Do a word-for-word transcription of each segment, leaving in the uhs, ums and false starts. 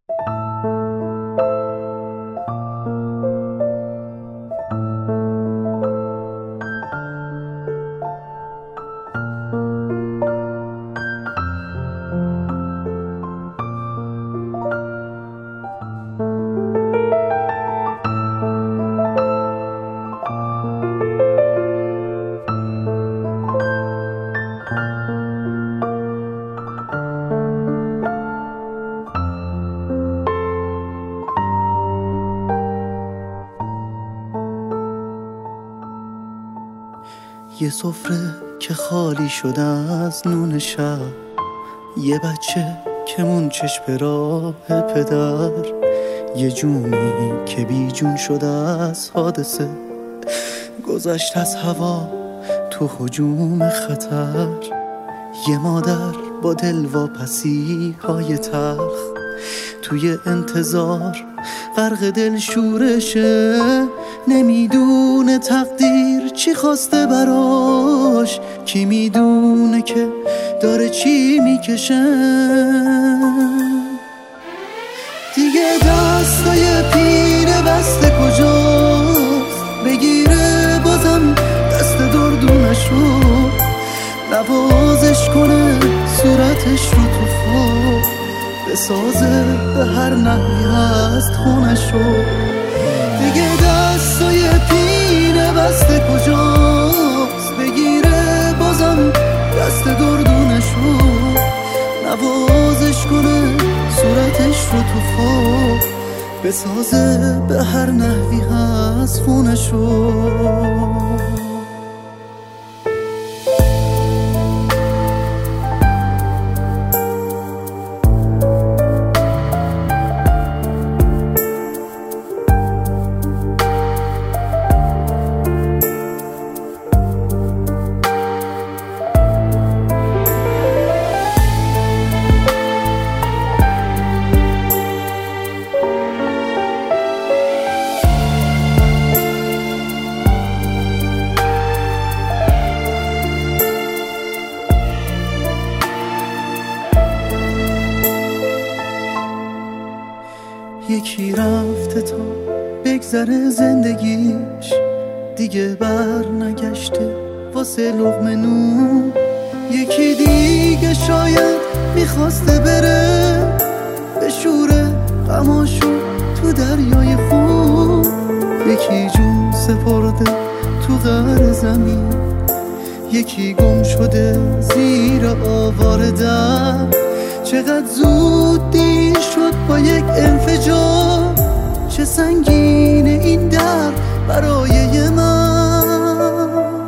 یه سفره که خالی شده از نون شب، یه بچه که منچش به راه پدر، یه جونی که بی جون شده از حادثه، گذشت از هوا تو هجوم خطر. یه مادر با دلواپسی های تلخ، توی انتظار غرق دل شورشه، نمیدونه تقدیر چی خواسته براش، کی میدونه که داره چی میکشه. دیگه دستای پینه بسته کجاست، بگیره بازم دست دردونشو، نوازش کنه صورتش رو تو خواب، بسازه به هر نحوی هست خونشو. دیگه دستای پینه بسته کجاست، بگیره بازم دست دردونشو، نوازش کنه صورتش رو تو خواب، بسازه به هر نحوی هست خونشو. یکی رفته تا بگذره زندگیش، دیگه بر نگشته واسه لقمه نون. یکی دیگه شاید میخواسته بره به شوره غماشو تو دریای خون. یکی جون سپرده تو غار زمین، یکی گم شده زیر آوار در. چقدر زود دیر شد با یک انفجار، چه سنگین این درد برای من.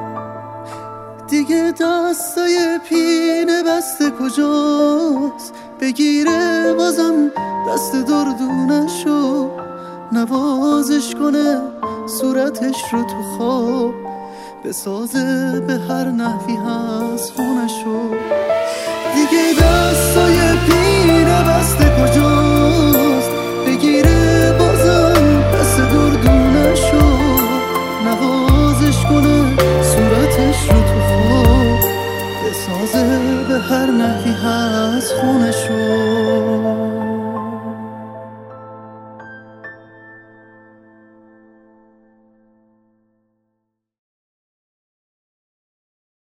دیگه دستای پینه بسته کجاست، بگیره بازم دست دردونشو، نوازش کنه صورتش رو تو خواب، بسازه به هر نحوی هست خونشو. دیگه دستای پینه بسته کجاست، بگیره بازم دست دردونشو، نوازش کنه صورتش رو تو خواب، بسازه به هر نحوی هست خونشو.